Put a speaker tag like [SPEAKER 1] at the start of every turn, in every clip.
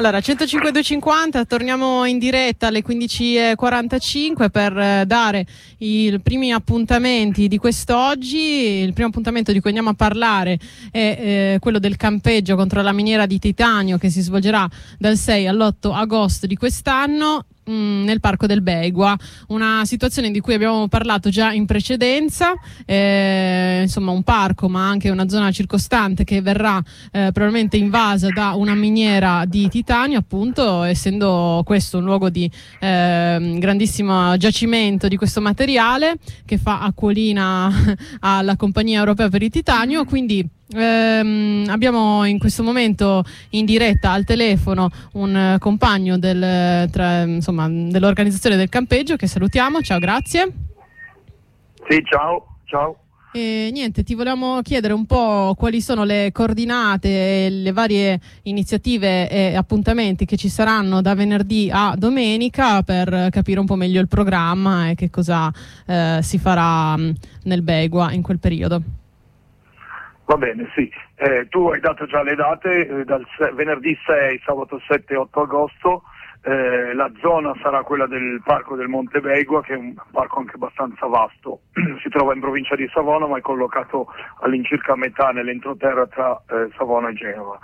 [SPEAKER 1] Allora, 105.250, torniamo in diretta alle 15.45 per dare i primi appuntamenti di quest'oggi. Il primo appuntamento di cui andiamo a parlare è quello del campeggio contro la miniera di titanio, che si svolgerà dal 6 all'8 agosto di quest'anno nel Parco del Beigua, una situazione di cui abbiamo parlato già in precedenza, insomma un parco ma anche una zona circostante che verrà probabilmente invasa da una miniera di titanio, appunto, essendo questo un luogo di grandissimo giacimento di questo materiale che fa acquolina alla Compagnia Europea per il Titanio. Quindi abbiamo in questo momento in diretta al telefono un compagno dell'organizzazione del campeggio, che salutiamo. Ciao, grazie.
[SPEAKER 2] Sì, ciao.
[SPEAKER 1] E niente, ti volevamo chiedere un po' quali sono le coordinate e le varie iniziative e appuntamenti che ci saranno da venerdì a domenica, per capire un po' meglio il programma e che cosa si farà nel Beigua in quel periodo.
[SPEAKER 2] Va bene, sì. Tu hai dato già le date, dal venerdì 6, sabato 7 e 8 agosto. La zona sarà quella del Parco del Monte Beigua, che è un parco anche abbastanza vasto. Si trova in provincia di Savona, ma è collocato all'incirca a metà nell'entroterra tra Savona e Genova.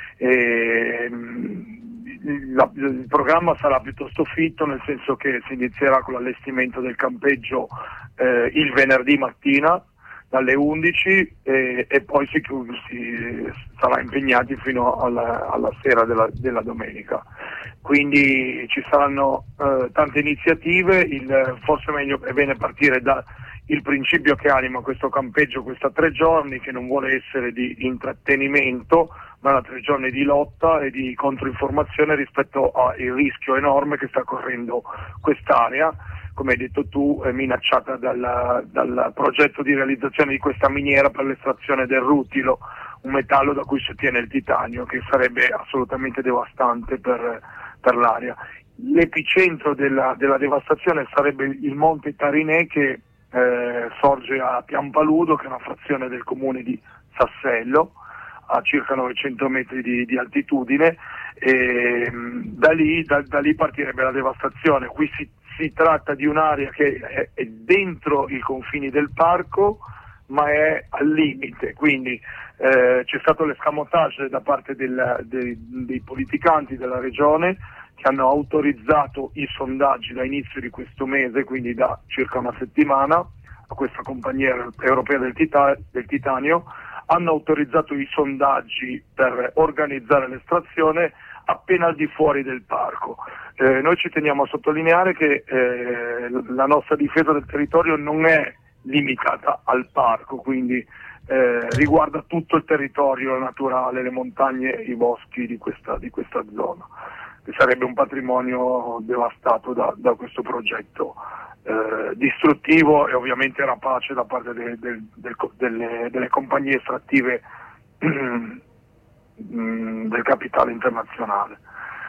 [SPEAKER 2] Il programma sarà piuttosto fitto, nel senso che si inizierà con l'allestimento del campeggio il venerdì mattina dalle 11 e poi si sarà impegnati fino alla sera della domenica. Quindi ci saranno tante iniziative. Forse è bene partire da il principio che anima questo campeggio, questa 3 giorni, che non vuole essere di intrattenimento, ma da 3 giorni di lotta e di controinformazione rispetto al rischio enorme che sta correndo quest'area. Come hai detto tu, è minacciata dal progetto di realizzazione di questa miniera per l'estrazione del rutilo, un metallo da cui si ottiene il titanio, che sarebbe assolutamente devastante per l'area. L'epicentro della devastazione sarebbe il Monte Tarinè, che sorge a Piampaludo, che è una frazione del comune di Sassello, a circa 900 metri di altitudine, e da lì partirebbe la devastazione. Qui si tratta di un'area che è dentro i confini del parco, ma è al limite, quindi c'è stato l'escamotage da parte dei politicanti della regione, che hanno autorizzato i sondaggi da inizio di questo mese, quindi da circa una settimana, a questa Compagnia Europea del Titanio. Hanno autorizzato i sondaggi per organizzare l'estrazione appena al di fuori del parco. Noi ci teniamo a sottolineare che la nostra difesa del territorio non è limitata al parco, quindi riguarda tutto il territorio naturale, le montagne, i boschi di questa zona, che sarebbe un patrimonio devastato da questo progetto distruttivo e ovviamente rapace da parte delle compagnie estrattive del capitale internazionale.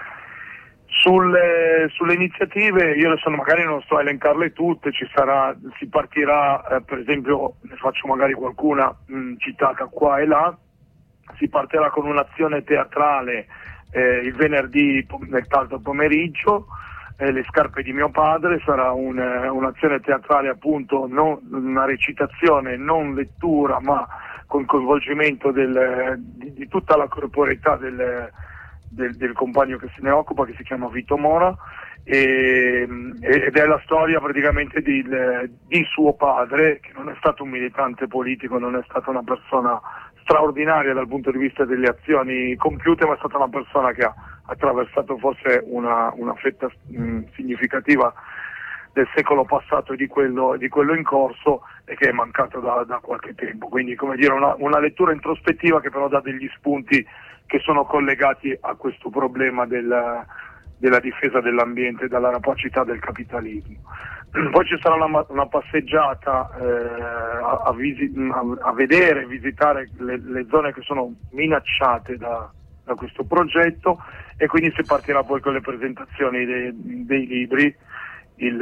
[SPEAKER 2] Sulle iniziative, io adesso magari non sto a elencarle tutte, si partirà, per esempio, ne faccio magari qualcuna citata qua e là. Si partirà con un'azione teatrale il venerdì nel tardo pomeriggio, Le scarpe di mio padre. Sarà un'azione teatrale, appunto, non una recitazione, non lettura, ma con coinvolgimento di tutta la corporeità del compagno che se ne occupa, che si chiama Vito Mora, ed è la storia praticamente di suo padre, che non è stato un militante politico, non è stata una persona straordinaria dal punto di vista delle azioni compiute, ma è stata una persona che ha attraversato forse una fetta significativa del secolo passato e di quello in corso, e che è mancato da qualche tempo. Quindi, come dire, una lettura introspettiva che però dà degli spunti che sono collegati a questo problema della difesa dell'ambiente dalla rapacità del capitalismo. Poi ci sarà una passeggiata a vedere, visitare le zone che sono minacciate da questo progetto, e quindi si partirà poi con le presentazioni dei libri il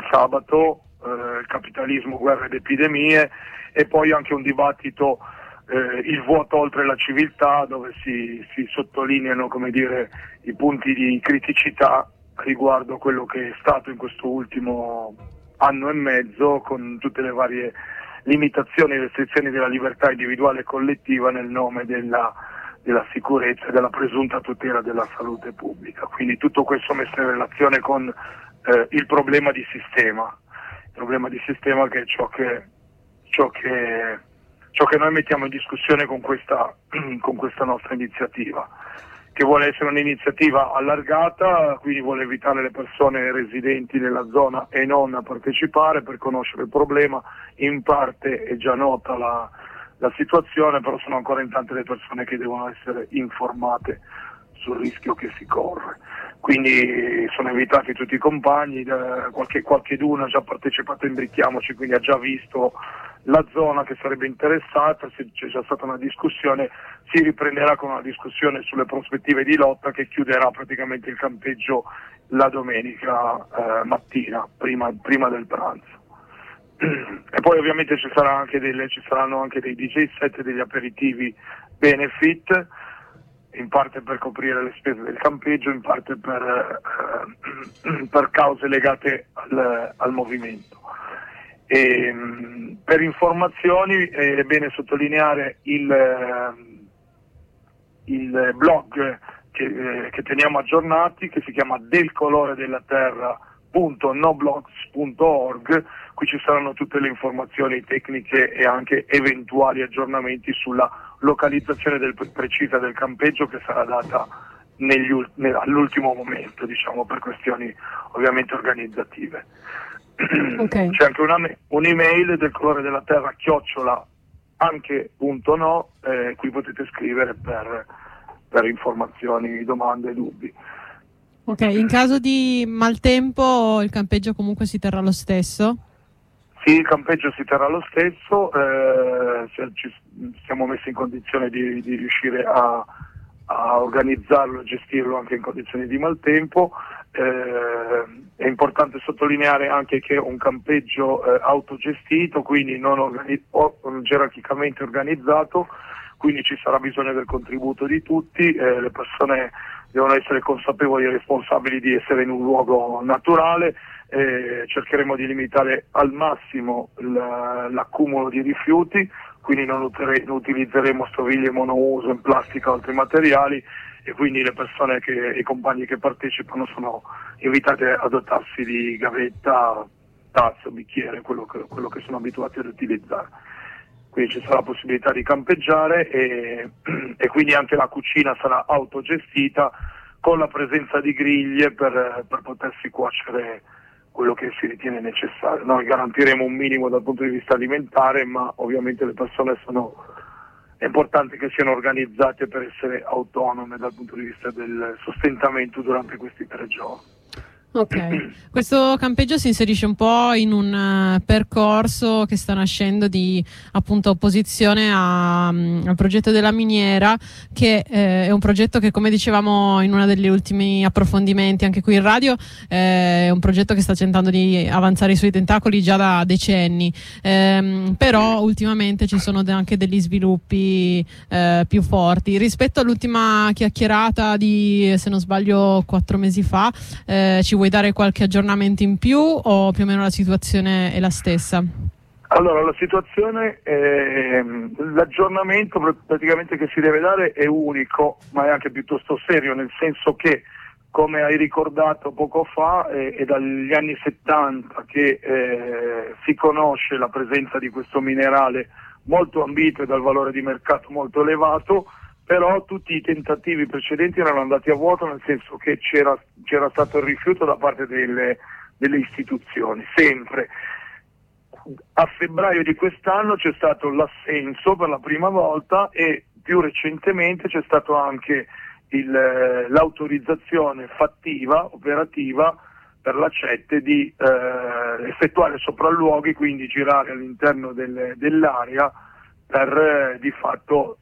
[SPEAKER 2] sabato, il capitalismo, guerre ed epidemie, e poi anche un dibattito il vuoto oltre la civiltà, dove si sottolineano, come dire, i punti di criticità riguardo quello che è stato in questo ultimo anno e mezzo, con tutte le varie limitazioni e restrizioni della libertà individuale e collettiva nel nome della sicurezza e della presunta tutela della salute pubblica. Quindi tutto questo messo in relazione con il problema di sistema. Il problema di sistema che è ciò che noi mettiamo in discussione con questa nostra iniziativa, che vuole essere un'iniziativa allargata, quindi vuole invitare le persone residenti nella zona e non a partecipare per conoscere il problema. In parte è già nota la situazione, però sono ancora in tante le persone che devono essere informate sul rischio che si corre. Quindi sono invitati tutti i compagni, qualcheduno ha già partecipato in Bricchiamoci, quindi ha già visto la zona che sarebbe interessata, c'è già stata una discussione, si riprenderà con una discussione sulle prospettive di lotta che chiuderà praticamente il campeggio la domenica mattina, prima del pranzo. E poi ovviamente ci saranno anche dei DJ set e degli aperitivi benefit, in parte per coprire le spese del campeggio, in parte per cause legate al movimento. Per informazioni è bene sottolineare il blog che teniamo aggiornati, che si chiama delcoloredelaterra.noblogs.org. Qui ci saranno tutte le informazioni tecniche e anche eventuali aggiornamenti sulla localizzazione precisa del campeggio, che sarà data all'ultimo momento, diciamo, per questioni ovviamente organizzative. Okay. C'è anche un'email del colore della terra @anche.no, qui potete scrivere per informazioni, domande e dubbi.
[SPEAKER 1] Ok, in caso di maltempo il campeggio comunque si terrà lo stesso?
[SPEAKER 2] Sì, il campeggio si terrà lo stesso, ci siamo messi in condizione di riuscire a organizzarlo e gestirlo anche in condizioni di maltempo. È importante sottolineare anche che è un campeggio autogestito, quindi non gerarchicamente organizzato, quindi ci sarà bisogno del contributo di tutti, le persone devono essere consapevoli e responsabili di essere in un luogo naturale. Cercheremo di limitare al massimo l'accumulo di rifiuti, quindi non utilizzeremo stoviglie monouso in plastica o altri materiali, e quindi le persone i compagni che partecipano sono invitati a dotarsi di gavetta, tazza, bicchiere, quello che sono abituati ad utilizzare. Quindi ci sarà la possibilità di campeggiare e quindi anche la cucina sarà autogestita, con la presenza di griglie per potersi cuocere quello che si ritiene necessario. Noi garantiremo un minimo dal punto di vista alimentare, ma ovviamente le persone è importante che siano organizzate per essere autonome dal punto di vista del sostentamento durante questi 3 giorni.
[SPEAKER 1] Ok, questo campeggio si inserisce un po' in un percorso che sta nascendo di appunto opposizione al progetto della miniera, che è un progetto che, come dicevamo in uno degli ultimi approfondimenti anche qui in radio, è un progetto che sta tentando di avanzare i suoi tentacoli già da decenni, però ultimamente ci sono anche degli sviluppi più forti rispetto all'ultima chiacchierata di, se non sbaglio, 4 mesi fa. Ci vuoi dare qualche aggiornamento in più o più o meno la situazione è la stessa?
[SPEAKER 2] Allora, la situazione, l'aggiornamento praticamente che si deve dare è unico, ma è anche piuttosto serio, nel senso che, come hai ricordato poco fa, è dagli anni 70 che si conosce la presenza di questo minerale molto ambito e dal valore di mercato molto elevato, però tutti i tentativi precedenti erano andati a vuoto, nel senso che c'era stato il rifiuto da parte delle istituzioni, sempre. A febbraio di quest'anno c'è stato l'assenso per la prima volta, e più recentemente c'è stato anche l'autorizzazione fattiva, operativa, per l'ACET di effettuare sopralluoghi, quindi girare all'interno dell'area per di fatto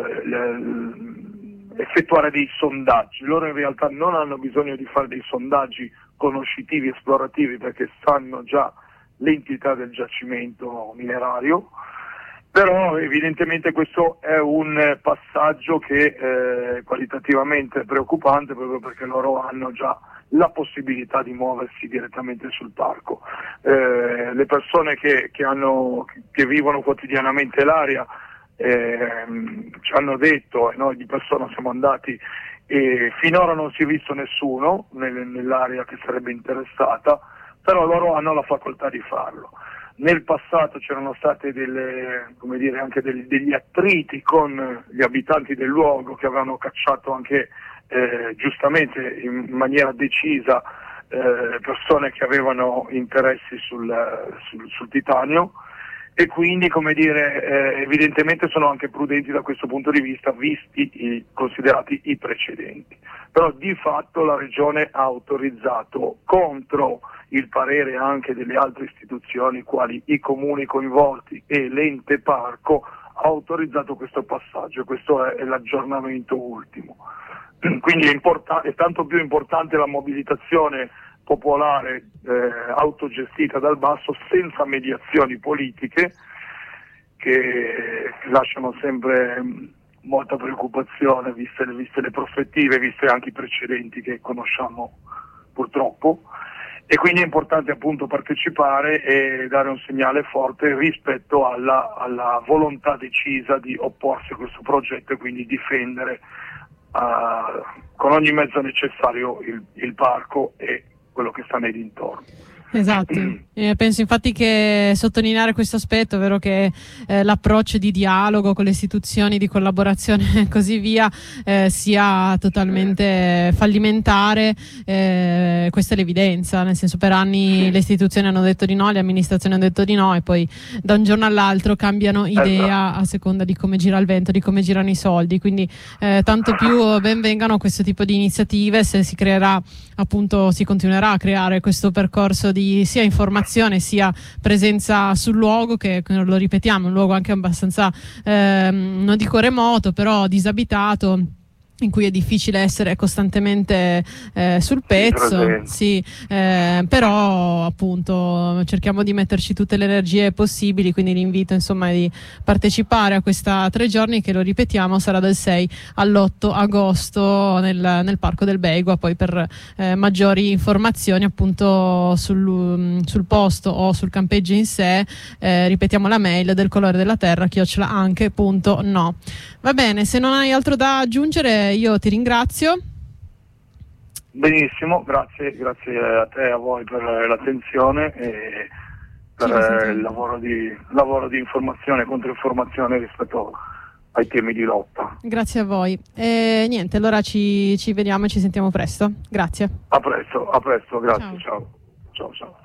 [SPEAKER 2] effettuare dei sondaggi. Loro in realtà non hanno bisogno di fare dei sondaggi conoscitivi, esplorativi, perché sanno già l'entità del giacimento minerario, Però evidentemente questo è un passaggio che qualitativamente è preoccupante, proprio perché loro hanno già la possibilità di muoversi direttamente sul parco. Le persone che vivono quotidianamente l'area ci hanno detto, e noi di persona siamo andati, e finora non si è visto nessuno nell'area che sarebbe interessata, però loro hanno la facoltà di farlo. Nel passato c'erano state anche degli attriti con gli abitanti del luogo, che avevano cacciato anche giustamente in maniera decisa persone che avevano interessi sul titanio, e quindi evidentemente sono anche prudenti da questo punto di vista, considerati i precedenti. Però di fatto la Regione ha autorizzato, contro il parere anche delle altre istituzioni quali i comuni coinvolti e l'ente parco, ha autorizzato questo passaggio. Questo è l'aggiornamento ultimo. Quindi è tanto più importante la mobilitazione popolare autogestita dal basso, senza mediazioni politiche, che lasciano sempre molta preoccupazione, viste le prospettive, viste anche i precedenti che conosciamo purtroppo. E quindi è importante appunto partecipare e dare un segnale forte rispetto alla volontà decisa di opporsi a questo progetto, e quindi difendere con ogni mezzo necessario il parco e quello che sta nei dintorni.
[SPEAKER 1] Esatto, penso infatti che sottolineare questo aspetto, ovvero che l'approccio di dialogo con le istituzioni, di collaborazione e così via sia totalmente fallimentare. Questa è l'evidenza, nel senso, per anni le istituzioni hanno detto di no, le amministrazioni hanno detto di no, e poi da un giorno all'altro cambiano idea a seconda di come gira il vento, di come girano i soldi. Quindi tanto più ben vengano questo tipo di iniziative, se si creerà, appunto, si continuerà a creare questo percorso di sia informazione sia presenza sul luogo, che lo ripetiamo, è un luogo anche abbastanza non dico remoto, però disabitato, in cui è difficile essere costantemente sul pezzo, però appunto cerchiamo di metterci tutte le energie possibili, quindi l'invito insomma è di partecipare a questa 3 giorni che, lo ripetiamo, sarà dal 6 all'8 agosto nel Parco del Beigua. Poi per maggiori informazioni appunto sul posto o sul campeggio in sé, ripetiamo la mail del colore della terra @anche.no. Va bene, se non hai altro da aggiungere io ti ringrazio.
[SPEAKER 2] Benissimo, grazie a te e a voi per l'attenzione e per il lavoro di informazione e controinformazione rispetto ai temi di lotta.
[SPEAKER 1] Grazie a voi. Niente, allora ci vediamo e ci sentiamo presto. Grazie.
[SPEAKER 2] A presto, grazie, ciao.